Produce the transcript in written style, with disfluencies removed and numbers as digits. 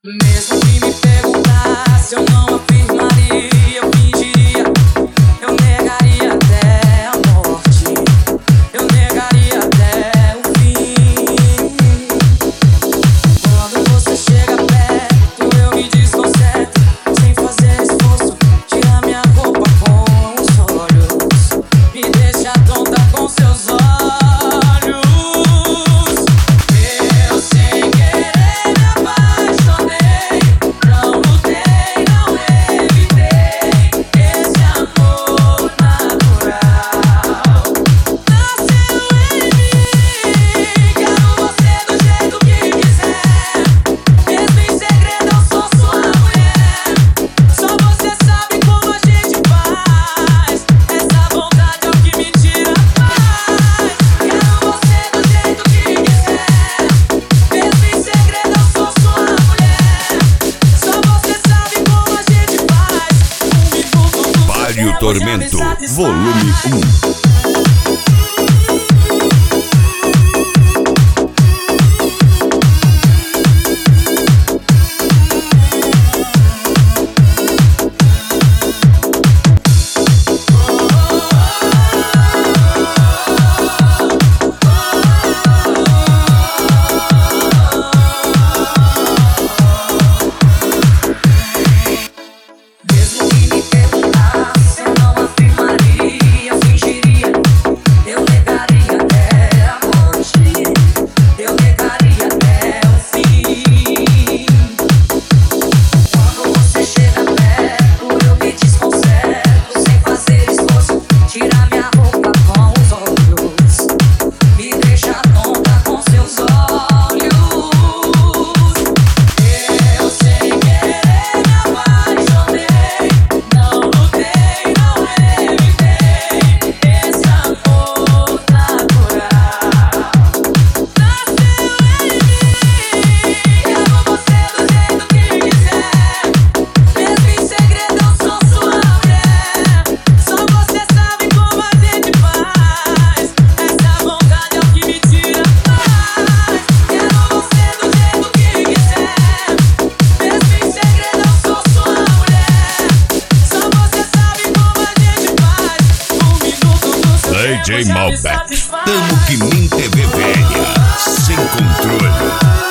Mesmo que me perguntasse, eu não afirmaria, eu fingiria, eu negaria até a morte, eu negaria até o fim. Quando você chega perto, eu me desconcerto, sem fazer esforço, tira minha roupa com os olhos, me deixa tonta com seus olhos. Mário Tormento, volume 1. DJ Malbec, Tamo que nem TV velha, sem controle.